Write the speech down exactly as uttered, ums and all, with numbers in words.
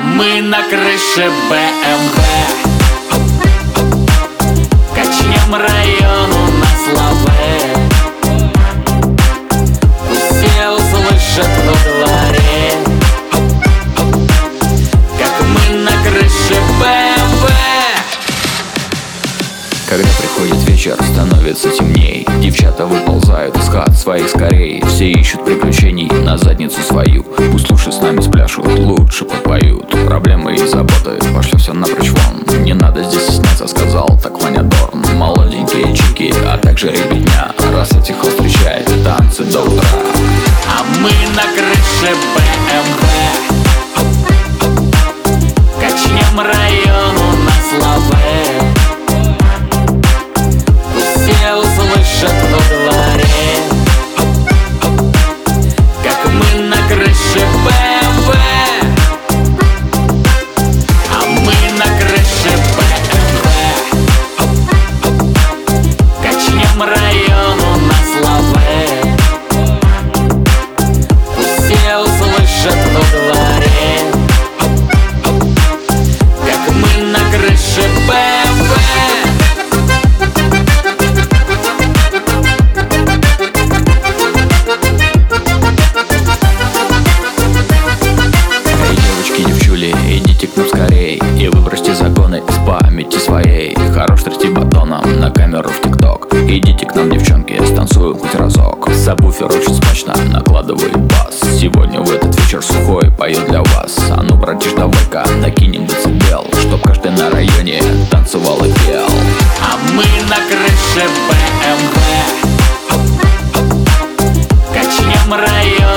мы на крыше бэ эм вэ, качнем району на славе. Все услышат во дворе, как мы на крыше бэ эм вэ. Когда приходит вечер, становится темней. Девчата выползают из хат своих скорей. Все ищут приключений на задницу свою. Пусть лучше с нами спляшут, лучше попоют. Проблемы и заботы, пошли все напрочь вон. Не надо здесь стесняться, сказал так Ваня Дорн. Молоденькие чики, а также ребятня, раз этих встречает танцы до утра. А мы на крыше бэ эм вэ, качнем району на славе. Все услышат во дворе, как мы на крыше бэ эм вэ. А мы на крыше бэ эм вэ, качнем району на славе. Все услышат во дворе, как мы на крыше бэ эм вэ. Идите к нам скорей и выбросьте законы из памяти своей. Хорош трясти батоном на камеру в тикток. Идите к нам, девчонки, станцуем хоть разок. Сабвуфер очень смачно накладывает бас. Сегодня в этот вечер сухой поет для вас. А ну, братиш, давай-ка накинем децибел, чтоб каждый на районе танцевал и пел. А мы на крыше бэ эм вэ, качнем район